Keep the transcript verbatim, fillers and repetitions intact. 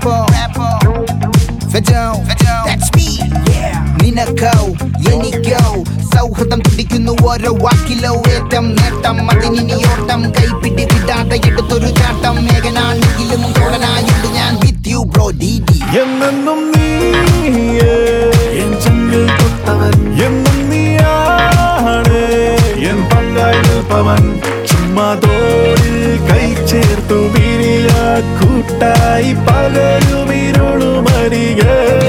rapper, rapper. Fedon, that's me. നിനക്കോ എനിക്കോ സൗഹൃദം തുടിക്കുന്നു ഓരോ വാക്കിലോ ഏറ്റം നേട്ടം അതിനി ഓട്ടം കൈപ്പിടി വിടാതെ എടുത്തൊരു ചാട്ടം മേഘനാണെങ്കിലും തോളനായുണ്ട് ഞാൻ with you bro D D എന്നെന്നും നീയേ എൻ ചങ്കിൽ തൊട്ടവൻ എന്നും നീയാണ് എൻ പങ്കായി നിൽപ്പവൻ ചുമ്മാ തോളിൽ കൈ ചേർത്തു പിരിയാ കൂട്ടായി പകരുമിരുളുമരികെ